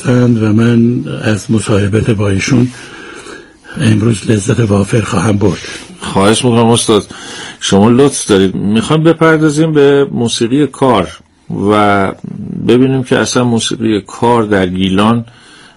هستند و من از مصاحبت با ایشون امروز لذت وافر خواهم برد. خواهش میکنم استاد، شما لطف دارید. میخوام بپردازیم به موسیقی کار و ببینیم که اصلا موسیقی کار در گیلان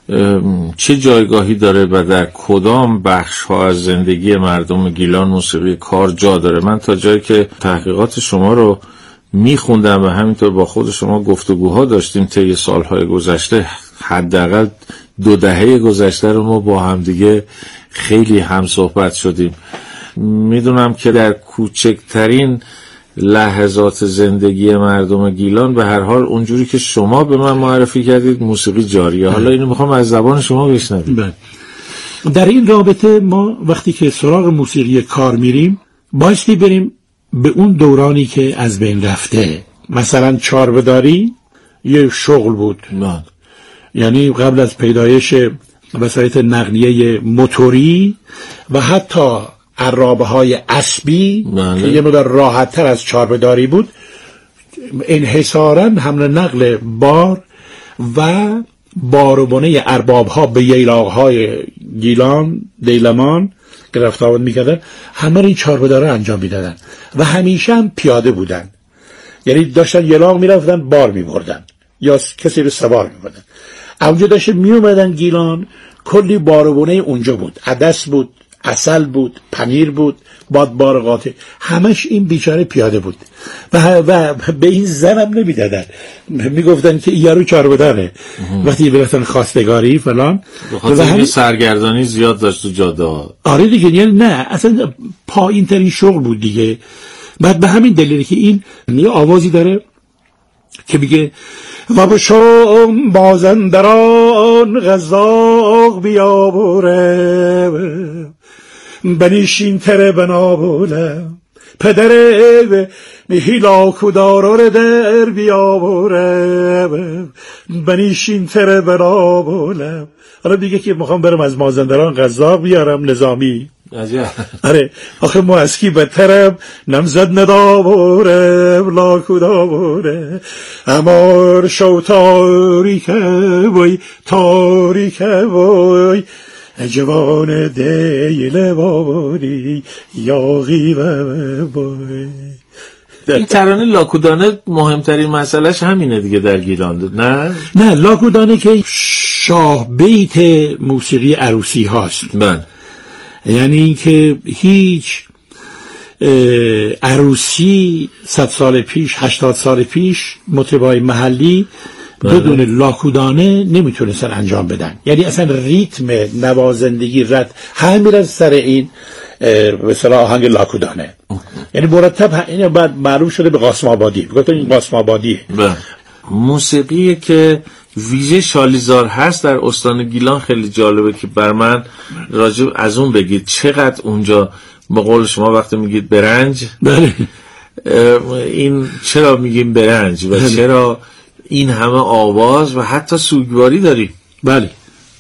چه جایگاهی داره و در کدام بخش ها از زندگی مردم گیلان موسیقی کار جا داره. من تا جایی که تحقیقات شما رو میخوندم و همینطور با خود شما گفتگوها داشتیم طی سالهای گذشته، حداقل 2 دهه گذشته رو ما با هم دیگه خیلی هم صحبت شدیم. میدونم که در کوچکترین لحظات زندگی مردم گیلان به هر حال اونجوری که شما به من معرفی کردید موسیقی جاریه. حالا اینو میخوام از زبان شما بشنویم. در این رابطه ما وقتی که سراغ موسیقی کار میریم بایستی بریم به اون دورانی که از بین رفته. مثلا چاربداری یه شغل بود، یعنی قبل از پیدایش وسایل نقلیه موتوری و حتی عرابه های اسبی که یه مدار راحت تر از چاربداری بود، انحصاراً حمل نقل بار و باربونه ارباب ها به ییلاق های گیلان دیلمان که رفت آمد میکردن، همه این چاربداره انجام میدادن و همیشه هم پیاده بودن، یعنی داشتن ییلاق میرفتن بار میبردن یا کسی رو سوار میبردن. اونجا داشته میومدن گیلان، کلی باربونه اونجا بود، عدس بود، عسل بود، پنیر بود، بادبار قاطع، همش این بیچاره پیاده بود و به این زنم نمیدادن، میگفتن که یارو چاربداره. وقتی برفتن خواستگاری فلان بخاطر این سرگردانی زیاد داشت تو جاده ها. آره دیگه، یعنی نه اصلا پایین ترین شغل بود دیگه. بعد به همین دلیلی که این یه آوازی داره که میگه و بشم بازندران غذاق بیابوره بنیشین تره بنابوله پدره هیلا کدارار در بیابوره بنیشین تره بنابوله. حالا دیگه که میخوام برم از مازندران غذاق بیارم نظامی. آره آخه ما از کی بدترم نمزد ندابوره لا کدابوره امار شو تاریکه وی تاریکه وی جوان دیل باباری یاغی و بای. این ترانه لاکودانه مهمترین مسئلهش همینه دیگه در گیلان، نه لاکودانه که شاه بیت موسیقی عروسی هاست. یعنی اینکه هیچ عروسی 100 سال پیش 80 سال پیش مطربای محلی بدون لاکودانه نمیتونستن انجام بدن. یعنی اصلا ریتم نوازندگی رد همه میرن سر این به اصطلاح آهنگ لاکودانه. یعنی مرتب این بعد معروف شده به قاسم آبادی، گفتن این قاسم آبادیه. موسیقی که ویژه شالیزار هست در استان گیلان خیلی جالبه که بر من راجع از اون بگید. چقدر اونجا به قول شما وقتی میگید برنج، بله این چرا میگیم برنج و چرا این همه آواز و حتی سوگواری داریم؟ بله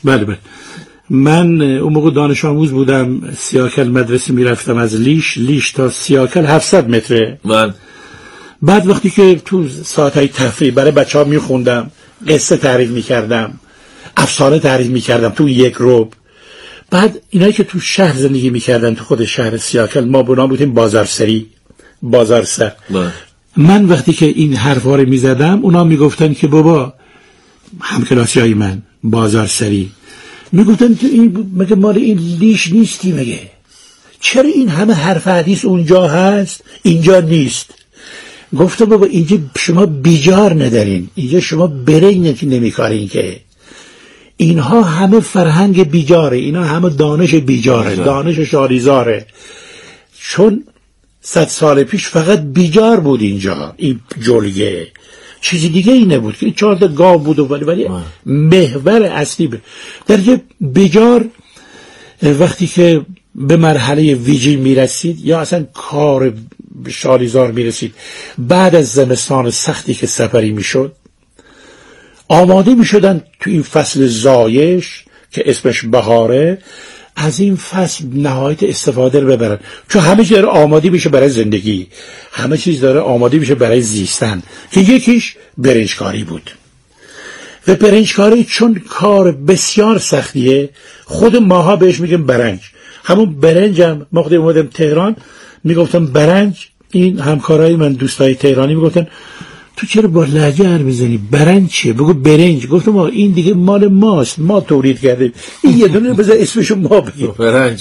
من اون موقع دانش آموز بودم، سیاکل مدرسه میرفتم، از لیش تا سیاکل 700 متره. بعد وقتی که تو ساعتهای تفریح برای بچه‌ها میخوندم، قصه تعریف میکردم، افسانه تعریف میکردم تو یک روب. بعد اینایی که تو شهر زندگی میکردن تو خود شهر سیاکل، ما بنا بودیم بازارسر. من وقتی که این حرفا رو میزدم اونا میگفتن که بابا، همکلاسیای من بازارسری میگفتن که این مگه مال این لیش نیستی؟ مگه چرا این همه حرف حدیث اونجا هست اینجا نیست؟ گفتم بابا اینجا شما بیجار ندارین، اینجا شما برین نمیکارین، که اینها همه فرهنگ بیجاره، اینا همه دانش بیجاره، دانش شالیزاره. چون 100 سال پیش فقط بیجار بود اینجا، این جلگه چیزی دیگه ای نبود که 4 تا گاو بود ولی محور اصلی در یه بیجار. وقتی که به مرحله ویجی میرسید یا اصلا کار شالیزار میرسید، بعد از زمستان سختی که سفری میشد، آماده میشدن تو این فصل زایش که اسمش بهاره، از این فصل نهایت استفاده رو ببرن، چون همه چیز داره آماده میشه برای زندگی، همه چیز داره آماده میشه برای زیستن، که یکیش برنجکاری بود. و برنجکاری چون کار بسیار سختیه، خود ماها بهش میگیم برنج. همون برنجم وقتی اومدم تهران میگفتم برنج، این همکارای من دوستای تهرانی میگفتن تو چرا با لهجه حرف میزنی؟ برنج چیه؟ بگو برنج. گفتم این دیگه مال ماست، ما تولید کردیم، این یه دونه بذار اسمشو ما بگیم برنج.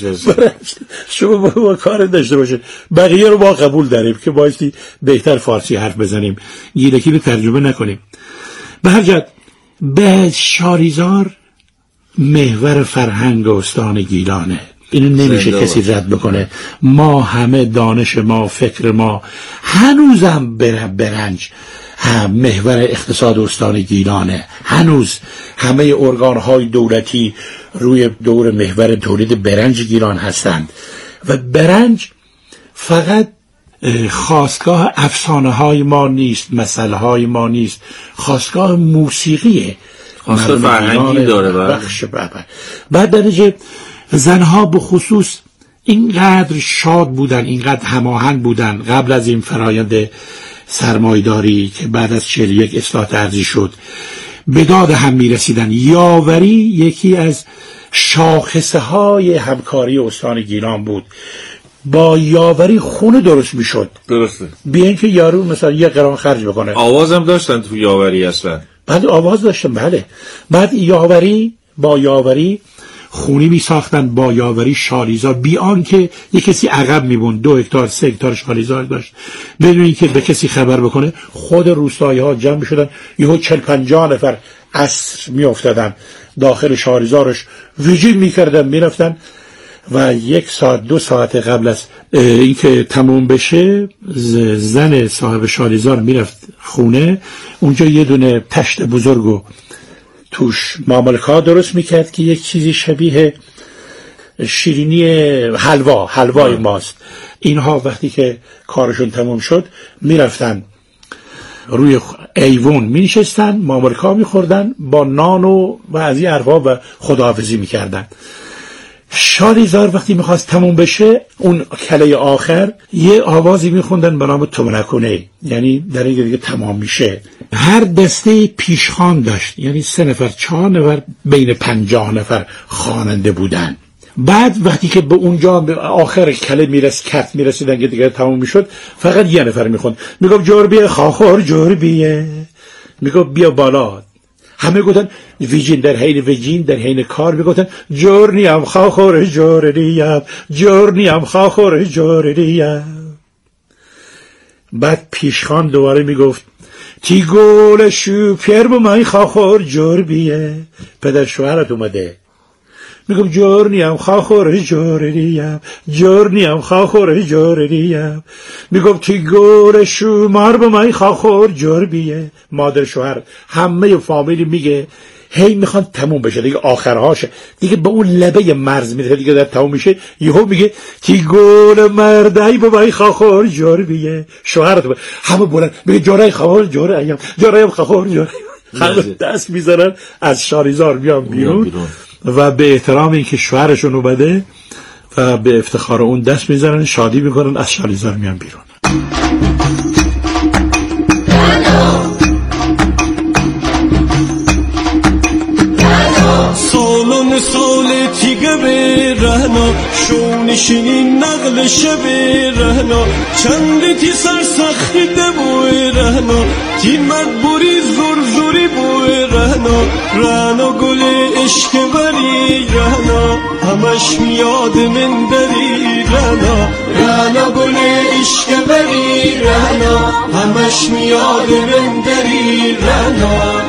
شما با کار داشته باشید، بقیه رو با قبول داریم که بایستی بهتر فارسی حرف بزنیم، گیلکی رو ترجمه نکنیم. به هر جهت به شاریزار محور فرهنگ استان گیلانه، اینو نمیشه کسی رد بکنه. ما همه دانش ما، فکر ما، هنوزم برنج محور اقتصاد استان گیلانه. هنوز همه ارگان‌های دولتی روی دور محور تولید برنج گیلان هستند و برنج فقط خاستگاه افسانه‌های ما نیست، مسئله‌های ما نیست، خاستگاه موسیقیه، خاستگاه فرهنگی داره. بعد درجه زنها به خصوص اینقدر شاد بودن، اینقدر هماهنگ بودن قبل از این فرایند سرمایه‌داری که بعد از 41 اصلاح ارضی شد، به داد هم می‌رسیدن. یاوری یکی از شاخصه های همکاری استان گیلان بود. با یاوری خونه درست میشد. درسته. بیان که یارو مثلا 1 قران خرج بکنه. آوازم داشتن تو یاوری اصلا. بعد آواز داشتن، بله. بعد با یاوری خونی می ساختن، با یاوری شالیزار، بیان که یک کسی عقب میبوند 2 هکتار 3 هکتار شالیزار داشت، بدون اینکه به کسی خبر بکنه خود روستایی ها جمع شدن، یهو 40-50 نفر عصر می افتادن داخل شالیزارش، ویجین میکردن، میرفتن و 1 ساعت 2 ساعت قبل از اینکه تموم بشه زن صاحب شالیزار میرفت خونه، اونجا یه دونه تشت بزرگو توش ماملکا درست میکرد که یک چیزی شبیه شیرینی حلوای ماست. اینها وقتی که کارشون تموم شد میرفتن روی ایوون مینشستن، ماملکا میخوردن با نان و از این حرفا و خداحافظی میکردن. شالیزار وقتی میخواست تموم بشه، اون کله آخر یه آوازی میخوندن به نام تومنکونه، یعنی در این دیگه تمام میشه. هر دسته پیشخوان داشت، یعنی 3 نفر 4 نفر بین 50 نفر خواننده بودن. بعد وقتی که به اونجا به آخر کله میرسیدن که دیگه تمام میشد، فقط 1 نفر میخوند، میگفت جوربیه خاخور جوربیه، میگفت بیا بالا. همه گفتن ویجین، در حین کار میگفتن جورنیم خاخور جورنیم، جورنیم خاخور جورنیم. بعد پیشخان دوباره میگفت تی گول شو پیر بمای خاخور جوربیه، پدر شوهرت اومده. میگم جورنیم خاخور جورنیم، جورنیم خاخور جورنیم. میگم تی گول شو مار بمای خاخور جوربیه، مادر شوهر. همه فامیلی میگه هی میخوان تموم بشه دیگه، آخرهاشه دیگه، به اون لبه مرز میره دیگه، در تموم میشه یهو میگه تی گول مردای بمای خاخور جوربیه، شوهرت. همه بلند میگه جورای خاخور جوریم، جورایم خاخور جوریم. همه دست میذارن از شالیزار میان بیرون و به احترام اینکه شوهرشون اومده و به افتخار اون دست میزنن، شادی میکنن، از شالیزار میان بیرون. سالان سال تیگه به رهنا، شونشینی نقل شب رهنا، چندی تی سرسختی ده بوی رهنا، تی مدبوری زوری بوی رهنا، رهنا گل عشق بری رهنا، همش میاد من دری رهنا، رهنا گل عشق بری رهنا، همش میاد من دری رهنا.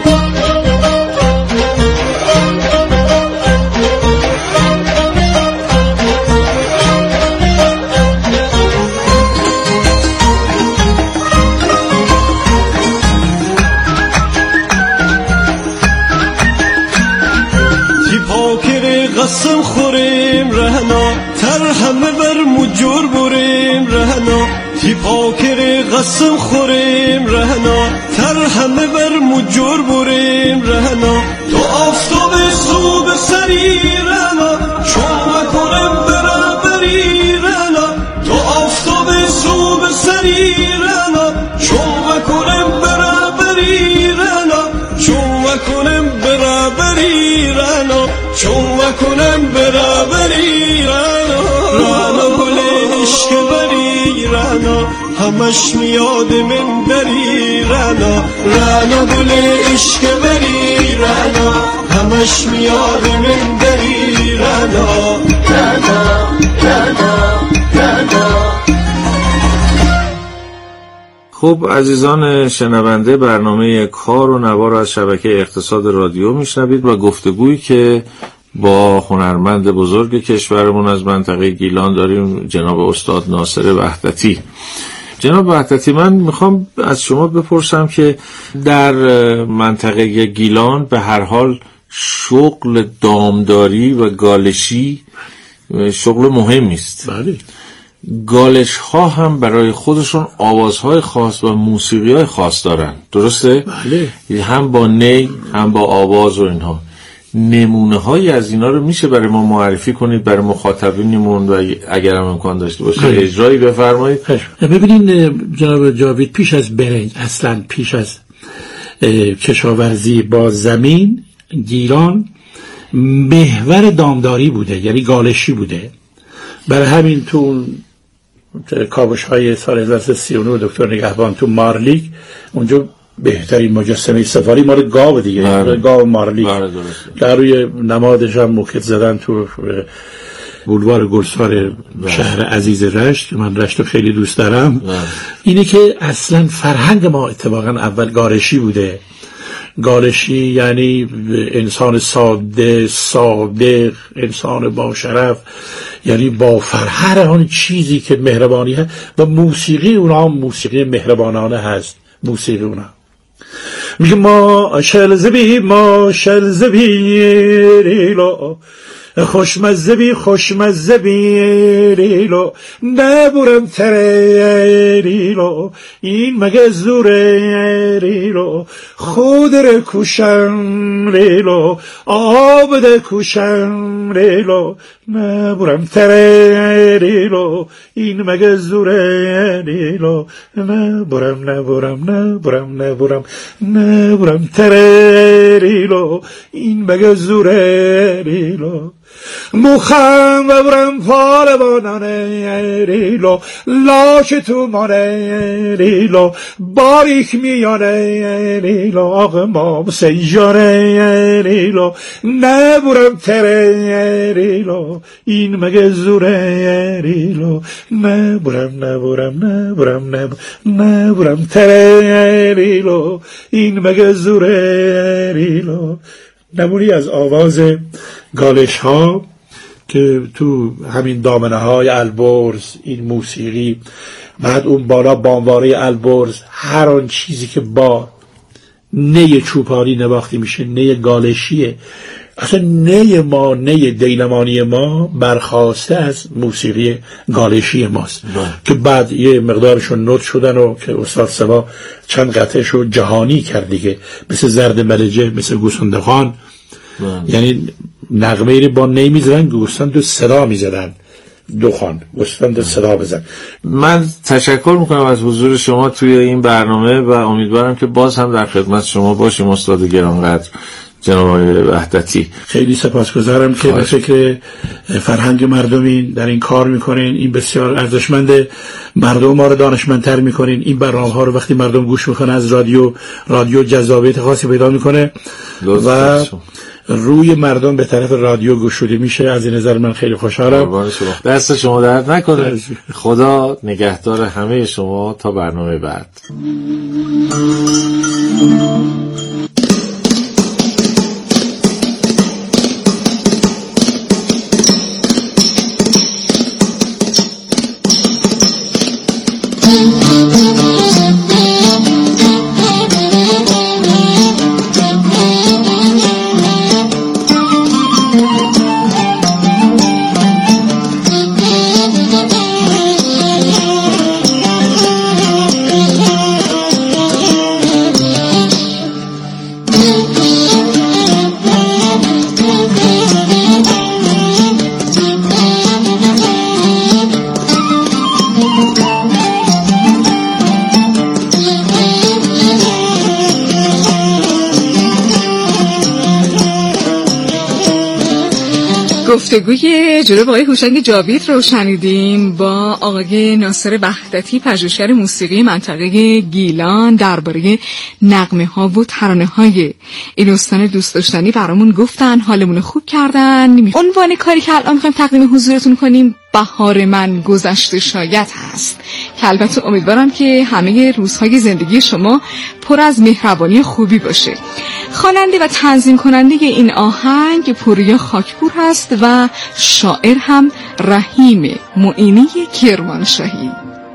قسم خوریم رهنا، تر همه بر مجور بریم رهنا، تی پاکر قسم خوریم رهنا، تر همه بر مجور بریم رهنا، تو آفتاب صبح سری رهنا، شما کنم برابری رهنا، تو آفتاب صبح سری رهنا، شما کنم برابری رهنا، شما کنم نکنم برابری رهنا گل عشق بری رهنا همش میاد من بری رهنا گل عشق بری رهنا همش میاد من بری رهنا خب عزیزان شنونده، برنامه کار و نوار از شبکه اقتصاد رادیو میشنوید و گفتگویی که با هنرمند بزرگ کشورمون از منطقه گیلان داریم، جناب استاد ناصر وحدتی. جناب وحدتی، من میخوام از شما بپرسم که در منطقه گیلان به هر حال شغل دامداری و گالشی شغل مهمی است. بله. گالش ها هم برای خودشون آوازهای خاص و موسیقی های خاص دارن، درسته؟ بله. هم با نی هم با آواز و اینها. نمونه هایی از اینا رو میشه برای ما معرفی کنید برای مخاطبینمون و اگر هم امکان داشته باشه اجرایی بفرمایید. ببینین جناب جاوید، پیش از برنج، اصلا پیش از کشاورزی با زمین، گیلان محور دامداری بوده، یعنی گالشی بوده. برای همین تو کاوش های سال 1939 دکتر نگهبان تو مارلیک، اونجا بهترین مجسمه سفاری مال گاو دیگه، گاو مارلیک در روی نمادش هم موکت زدن تو بولوار گلسار شهر عزیز رشت که من رشت خیلی دوست دارم. اینه که اصلا فرهنگ ما اتفاقا اول گالشی بوده. گالشی یعنی انسان ساده، صادق، انسان با شرف، یعنی با هر آن چیزی که مهربانی هست و موسیقی اونا هم موسیقی مهربانانه هست. موسیقی اونا میگه ما شلزبی ریلو خوشمزه بی ریلو نبورم تره ریلو این مگه زوره ریلو خود رو کوشم ریلو آب ده کوشم ریلو نبورم تره ریلو این مگه زوره ریلو نبورم تره ریلو این مگه زوره ریلو مخم و برم پال بانانه ریلو لاش تو مانه ریلو باریک میانه ریلو آقا ما سیجاره ریلو نبورم تره ریلو این مگه زوره ریلو نبورم تره ریلو این مگه زوره ریلو. نمونی از آواز گالش ها که تو همین دامنه های البرز، این موسیقی، بعد اون بالا بامواره البرز، هر آن چیزی که با نی چوپانی نواخته میشه نی گالشیه. اصلا نی دیلمانی ما برخواسته از موسیقی گالشی ماست که بعد یه مقدارشون نوت شدن و که استاد سبا چند قطعشو جهانی کرد دیگه، مثل زرد ملجه، مثل گوسنده خان. یعنی نغمه رو با نی میزدن، گوسفند دو صدا میزدن، دخان گوسفند صدا بزن. من تشکر میکنم از حضور شما توی این برنامه و امیدوارم که باز هم در خدمت شما باشیم استاد گرانقدر جناب وحدتی. خیلی سپاسگزارم که به فکر فرهنگ مردمین در این کار میکنین. این بسیار ارزشمنده، مردم ما رو دانشمندتر میکنین. این برنامه ها رو وقتی مردم گوش میکنن از رادیو جذابیت خاصی پیدا میکنه و روی مردم به طرف رادیو گشوده میشه. از این نظر من خیلی خوشحالم. دست شما درد نکنه. خدا نگهدار همه شما تا برنامه بعد. گفتگوی جلو آقای هوشنگ جاوید رو شنیدیم با آقای ناصر وحدتی، پژوهشگر موسیقی منطقه گیلان، درباره نغمه‌ها و ترانه‌های این استان دوست داشتنی برامون گفتن، حالمون خوب کردن. عنوان کاری که الان می‌خوایم تقدیم حضورتون کنیم بهار من گذشته شاید هست که البته امیدوارم که همه روزهای زندگی شما پر از مهربانی خوبی باشه. خواننده و تنظیم کننده این آهنگ پوریا خاکپور هست و شاعر هم رحیم معینی کرمانشاهی.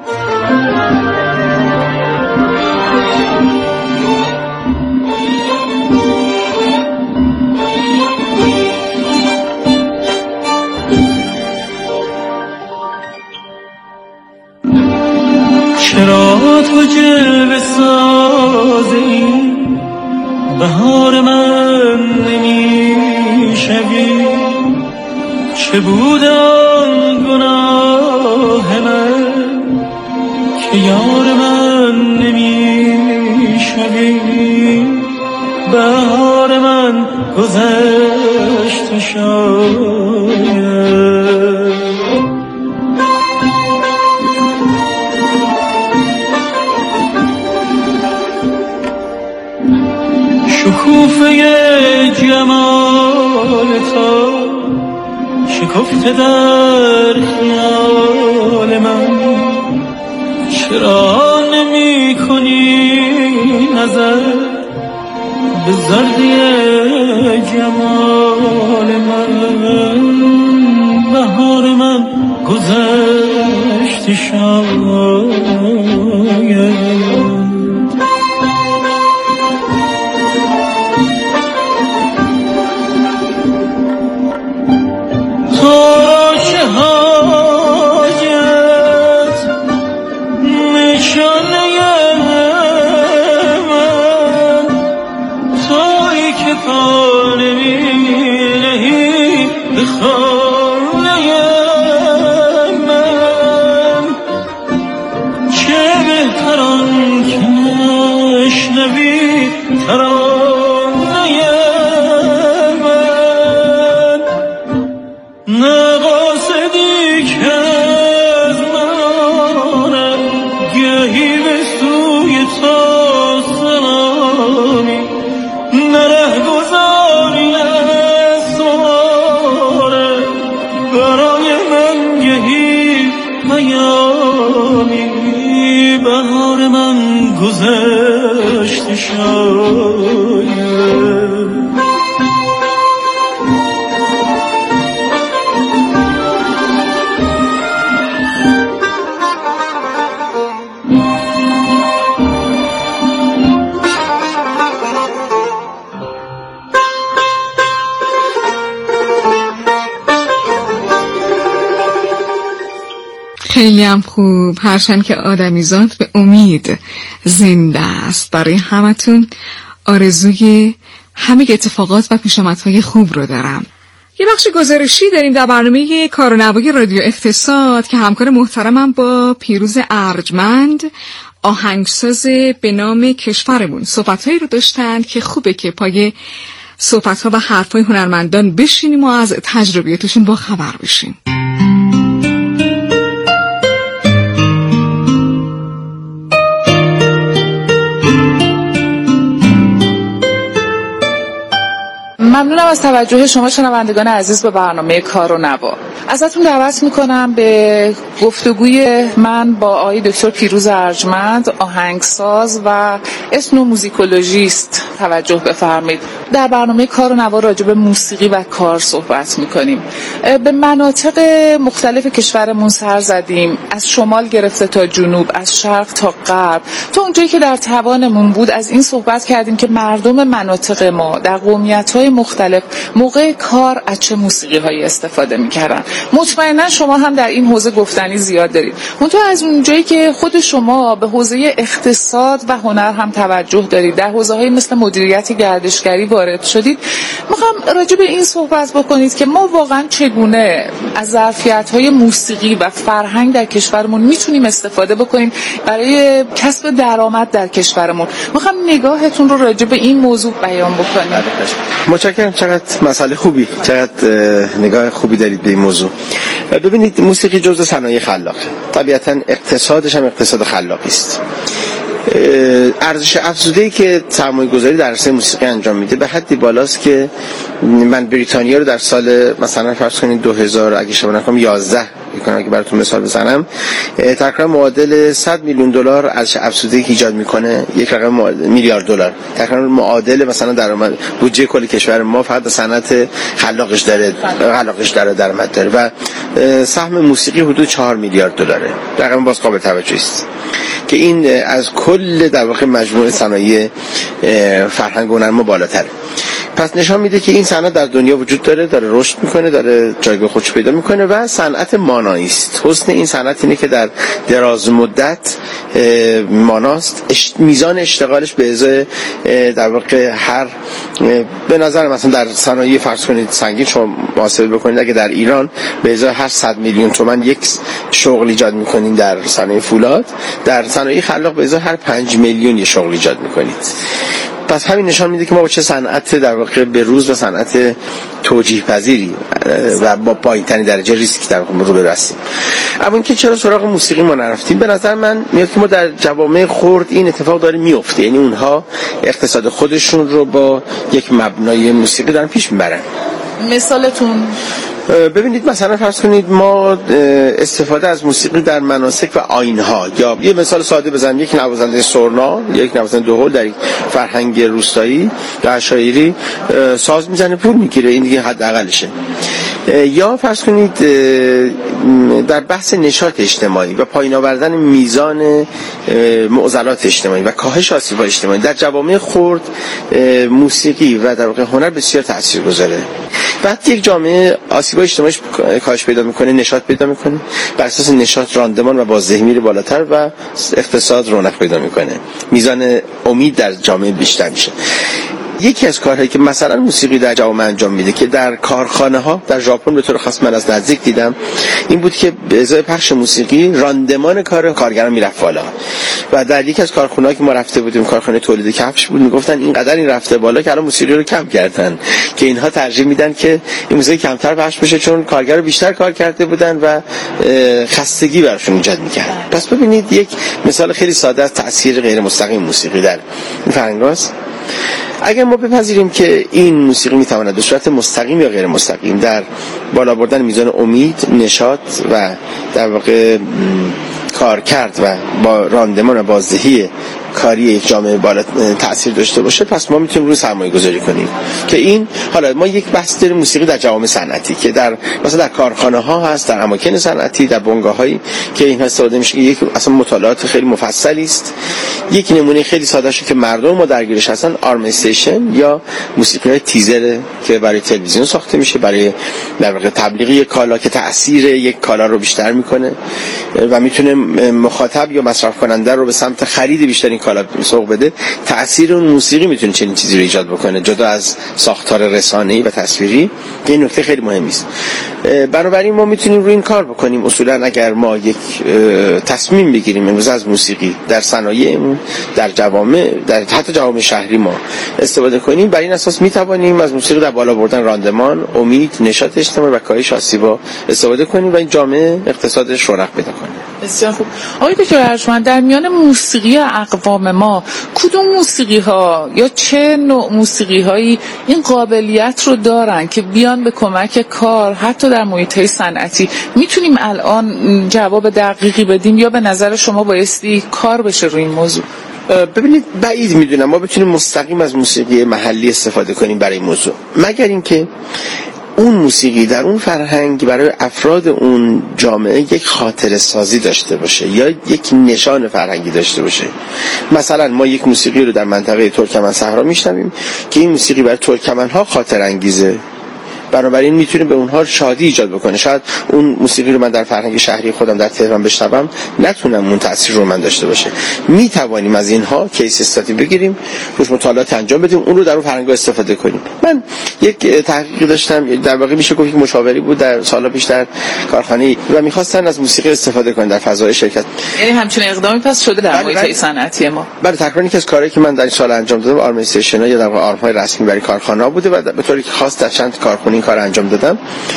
چرا تو جلوه سازی بهار من نمی شوی؟ چه بود آن گناه من که یار من نمی شوی؟ بهار من گذشت شاید. شکوفه جمال تو شکفته در خیال من، چرا نمی کنی نظر به زردی جمال من؟ بهار من گذشت شاید. خیلی هم خوب، هرچند که آدمیزاد به امید زنده است. برای همتون آرزوی همه اتفاقات و پیشامدهای خوب رو دارم. یه بخش گزارشی داریم در برنامه کار و نوای رادیو اقتصاد که همکار محترمم با پیروز ارجمند، آهنگساز به نام کشورمون، صحبتهایی رو داشتن که خوبه که پای صحبتها و حرفای هنرمندان بشینیم و از تجربیاتشون با خبر بشیم. ممنونم از توجه شما شنوندگان عزیز به برنامه کار و نوا. ازتون دعوت میکنم به گفتگوی من با آقای دکتر پیروز ارجمند، آهنگساز و اسنوموزیکولوژیست توجه بفرمایید. در برنامه کار و نوا راجع به موسیقی و کار صحبت میکنیم. به مناطق مختلف کشورمون سر زدیم، از شمال گرفته تا جنوب، از شرق تا غرب، تا اونجایی که در توانمون بود از این صحبت کردیم که مردم مناطق ما در قومیت‌های مختلف موقع کار از چه موسیقی‌هایی استفاده می‌کردن. مطمئنا شما هم در این حوزه گفتنی زیاد دارید. منتها از اونجایی که خود شما به حوزه اقتصاد و هنر هم توجه دارید، در حوزه‌های مثل مدیریت گردشگری وارد شدید، می‌خوام راجع به این صحبت بکنید که ما واقعا چگونه از ظرفیت‌های موسیقی و فرهنگ در کشورمون میتونیم استفاده بکنیم برای کسب درآمد در کشورمون. می‌خوام نگاهتون رو راجع به این موضوع بیان بکنید. متشکرم متشکرم. چقدر مسئله خوبی، چقدر نگاه خوبی دارید به این موضوع. ببینید موسیقی جزء صنایع خلاقه، طبیعتاً اقتصادش هم اقتصاد خلاقی است. ارزش افزوده‌ای که سرمایه‌گذاری در عرصه موسیقی انجام میده به حدی بالاست که من بریتانیا رو در سال مثلا فرض کنید 2000 اگه اشتباه نکنم 11 اگه براتون مثال بزنم تقریبا معادل 100 میلیون دلار ارزش افزوده‌ای که ایجاد میکنه، یک رقم میلیارد دلار تقریبا معادل مثلا درآمد بودجه کل کشور ما فقط صنعت خلاقش داره درآمد داره و سهم موسیقی حدود 4 میلیارد دلاره. رقم باز قابل توجهی است که این از کل در واقع مجموعه صنایع فرهنگ و هنر ما بالاتره. پس نشان میده که این صنعت در دنیا وجود داره رشد میکنه، داره جایگاه خودش پیدا میکنه و صنعت مانایی است. حسن این صنعت اینه که در دراز مدت ماناست، میزان اشتغالش به ازای در واقع هر به نظر مثلا در صنایع فرض کنید سنگین شما محاسبه بکنید اگه در ایران به ازای هر 100 میلیون تومان یک شغل ایجاد میکنین در صنایع فولاد، در صنایع خلاق به ازای هر 5 میلیون یه شغل ایجاد میکنید. پس همین نشان میده که ما با چه صنعت در واقع به روز و صنعت توجیه پذیری و با پایین‌ترین درجه ریسک در واقع رو برسیم. اما اینکه چرا سراغ موسیقی ما نرفتیم، به نظر من میاد که ما در جوامع خرد این اتفاق داره میفته، یعنی اونها اقتصاد خودشون رو با یک مبنای موسیقی دارن پیش میبرن. مثالتون؟ ببینید مثلا فرض کنید ما استفاده از موسیقی در مناسک و آیین‌ها، یا یه مثال ساده بزنم، یک نوازنده سرنا، یک نوازنده دهل در یک فرهنگ روستایی یا عشایری ساز میزنه پول میگیره، این دیگه حداقلشه. یا فرض کنید در بحث نشاط اجتماعی و پایین آوردن میزان معضلات اجتماعی و کاهش آسیب‌های اجتماعی در جوامع خرد موسیقی و در واقع هنر بسیار تاثیرگذاره. وقتی یک جامعه آسیب‌های اجتماعیش کاهش پیدا میکنه، نشاط پیدا میکنه، بر اساس نشاط راندمان و بازدهی میره بالاتر و اقتصاد رونق پیدا میکنه، میزان امید در جامعه بیشتر میشه. یکی از کارهایی که مثلا موسیقی در جامعه انجام میده که در کارخانه ها در ژاپن به طور خاص من از نزدیک دیدم، این بود که به ازای پخش موسیقی راندمان کار کارگران میرفت بالا. و در یکی از کارخانه‌ها که ما رفته بودیم، کارخانه تولید کفش بود، میگفتن اینقدر این رفته بالا که الان موسیقی رو کم کردن، که اینها ترجیح میدن که این موسیقی کمتر پخش بشه چون کارگر بیشتر کار کرده بودن و خستگی براشون ایجاد میکرد. پس ببینید یک مثال خیلی ساده از تاثیر غیر مستقیم موسیقی در این فرهنگاست. اگر ما بپذیریم که این موسیقی میتواند به صورت مستقیم یا غیر مستقیم در بالا بردن میزان امید، نشاط و در واقع کار کرد و با راندمان و بازدهی کاری یک جامعه بالا تأثیر داشته باشه، پس ما میتونیم روی سرمایه گذاری کنیم. که این حالا ما یک بحث داریم موسیقی در جوامع صنعتی که در مثلا در کارخانه ها هست، در اماکن صنعتی، در بنگاه هایی که این استفاده میشه. یک اصلا مطالعات خیلی مفصلی است. یک نمونه خیلی ساده شو که مردم ما درگیرش هستن آرم استیشن یا موسیقی های تیزر که برای تلویزیون ساخته میشه، برای در واقع تبلیغ یک کالا که تأثیر یک کالا رو بیشتر میکنه و میتونه مخاطب یا مصرف کننده رو به سمت خرید بیشتر این کالا سوق بده. تأثیر اون موسیقی میتونه چنین چیزی رو ایجاد بکنه جدا از ساختار رسانه‌ای و تصویری. این نکته خیلی مهمی است. بنابراین ما میتونیم روی این کار بکنیم. اصولا اگر ما یک تصمیم بگیریم امروز از موسیقی در صنایعمون، در جوامع، در حتی جوامع شهری ما استفاده کنیم، بر این اساس میتوانیم از موسیقی در بالا بردن راندمان، امید، نشاط اجتماعی و کاهش آسیب‌ها استفاده کنیم و این جامعه اقتصادش رونق پیدا کنه. بسیار خوب. آقای دکتر ارجمند، در میان موسیقی اقوام ما کدوم موسیقی ها یا چه نوع موسیقی هایی این قابلیت رو دارن که بیان به کمک کار حتی در محیط‌های صنعتی؟ میتونیم الان جواب دقیقی بدیم یا به نظر شما بایستی کار بشه روی این موضوع؟ ببینید بعید میدونم ما بتونیم مستقیم از موسیقی محلی استفاده کنیم برای این موضوع، مگر اینکه اون موسیقی در اون فرهنگ برای افراد اون جامعه یک خاطره سازی داشته باشه یا یک نشان فرهنگی داشته باشه. مثلا ما یک موسیقی رو در منطقه ترکمن صحرا میشنویم که این موسیقی برای ترکمن‌ها خاطره انگیزه بنابراین میتونه به اونها شادی ایجاد بکنه. شاید اون موسیقی رو من در فرهنگ شهری خودم در تهران بشنوم نتونم اون تاثیر رو من داشته باشه. میتوانیم از اینها کیس استادی بگیریم، روش مطالعات انجام بدیم، اون رو در اون فرهنگ استفاده کنیم. من یک تحقیقی داشتم، در واقع میشه گفت یک مشاوری بود در سال پیش در کارخانه و میخواستن از موسیقی استفاده کنن در فضای شرکت. یعنی همچین اقدامی پس شده در محیط صنعتی ما؟ بله، تقریبا یکی از کارهایی که من در این سال انجام دادم آرمنیستیشن یا در واقع آرم‌های رسمی برای کارخانه‌ها بوده و به طوری که خاص در چند کارخونه این کار انجام دادم.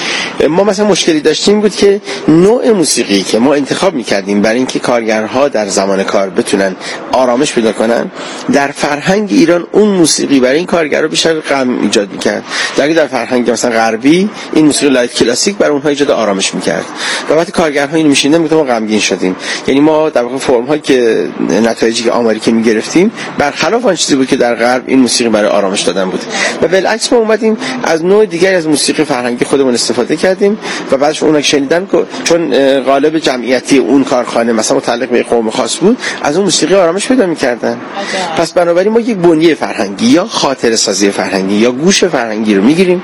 ما مثلا مشکلی داشتیم بود که نوع موسیقی که ما انتخاب می‌کردیم برای اینکه کارگرها در زمان کار بتونن آرامش پیدا کنن، در فرهنگ ایران اون موسیقی برای این کارگرها بیشتر غم ایجاد می‌کرد. در فرهنگ مثلا غربی این موسیقی لایت کلاسیک برای اونها ایجاد آرامش می‌کرد. و وقتی کارگرها اینو می‌شنیدن میگفتن ما غمگین شدیم. یعنی ما در واقع فرم‌هایی که نتایجی که آماری که می‌گرفتیم برخلاف آن چیزی بود که در غرب این موسیقی برای آرامش دادن بود. و بالعکس ما اومدیم از نوع دیگری از موسیقی فرهنگی خودمون استفاده کردیم و بعدش اونا که شنیدن چون غالب جمعیتی اون کارخانه مثلا متعلق به قوم خاص بود، از اون موسیقی آرامش پیدا می‌کردن. پس بنابراین ما یک بنیه فرهنگی یا خاطره سازی فرهنگی یا گوش فرهنگی رو می‌گیریم،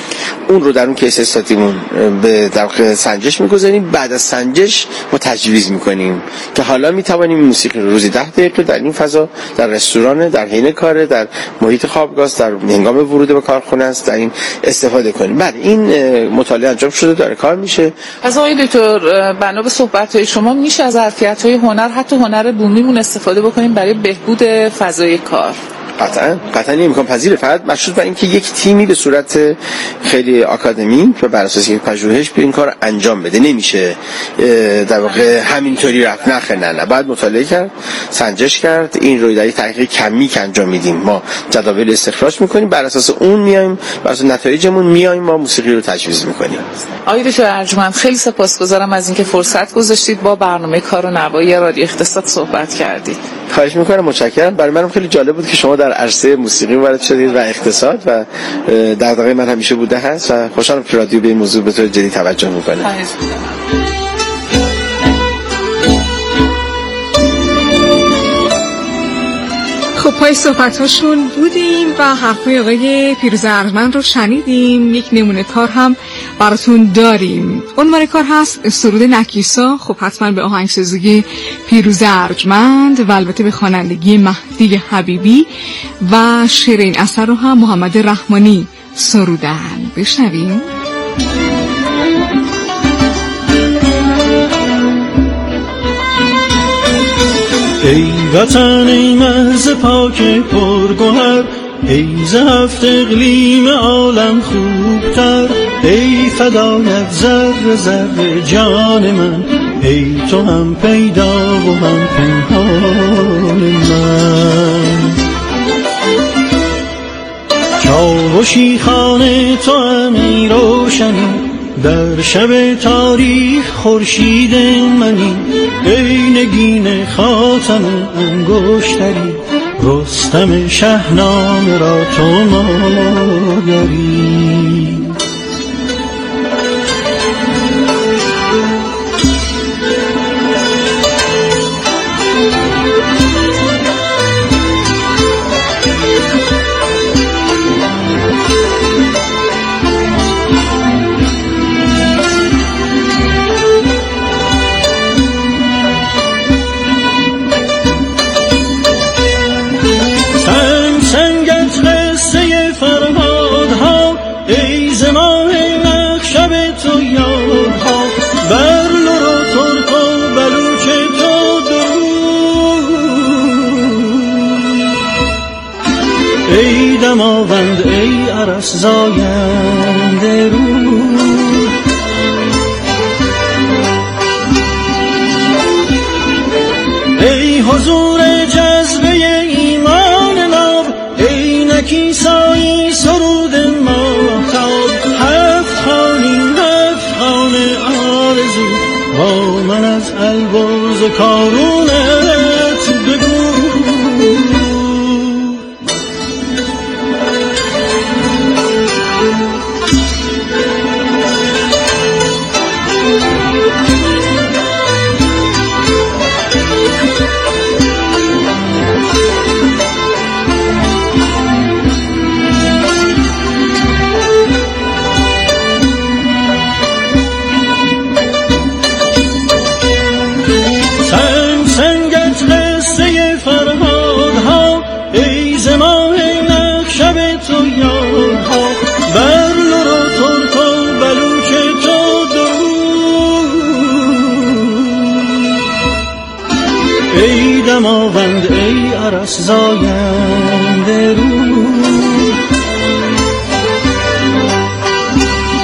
اون رو در اون کیس استادیمون به در واقع سنجش می‌گذاریم. بعد از سنجش ما تجویز می‌کنیم که حالا می‌توانیم موسیقی رو روزی 10 دقیقه در این فضا، در رستوران، در حین کار، در محیط خوابگاه، در هنگام ورود به کارخونه است، در این استفاده کنیم. بعد این مطالعه انجام شده، داره کار میشه. از آقای دکتر بنا به صحبت‌های شما میشه از ظرفیت‌های هنر، حتی هنر بومیمون استفاده بکنیم برای بهبود فضای کار؟ قطعا امکان پذیره، فقط مشروط بر اینکه یک تیمی به صورت خیلی آکادمیک و بر اساس یک پژوهش به این کار انجام بده. نمیشه در واقع همینطوری رفت. نه باید مطالعه کرد، سنجش کرد. این رو در یک تحقیق کمی که انجام میدیم ما جداول استخراج میکنیم، بر اساس اون میایم، بر اساس نتایجمون میایم ما موسیقی رو تجویز میکنیم. آقای دکتر ارجمند خیلی سپاسگزارم از اینکه فرصت گذاشتید با برنامه کار و نوایی رادیو اقتصاد صحبت کردید. خواهش میکنم، متشکرم. برای منم خیلی جالب بود که شما در عرصه موسیقی وارد شدید و اقتصاد و دغدغه من همیشه بوده هست و خوشحالم که رادیو به این موضوع به طور جدی توجه میکنه. خب پای صحبتاشون بودیم و حرفای آقای پیروز ارجمند رو شنیدیم. یک نمونه کار هم براتون داریم. عنوان کار هست سرود نکیسا. خب حتما به آهنگسازی پیروز ارجمند و البته به خوانندگی مهدی حبیبی و شعر این اثر رو هم محمد رحمانی سرودن. بشنویم. ای وطن ای مرز پاک پرگوهر، ای ز هفت اقلیم عالم خوبتر، ای فدایت ذره ذره جان من، ای تو هم پیدا و هم پنهان من. چاوشی خانه تو همی روشنی، در شب تاریخ خورشید منی، ای نگین خاتم انگشتری، رستم شهنامه را تو مادری. ای دماوند ای عرس زاینده رو، ای حضور جذبه ایمان ناب، ای نکیسایی سرود ما خواب، هفت خانه آرزو با من از البرز کارونت بگو. دماوند ای عرس زاینده رو.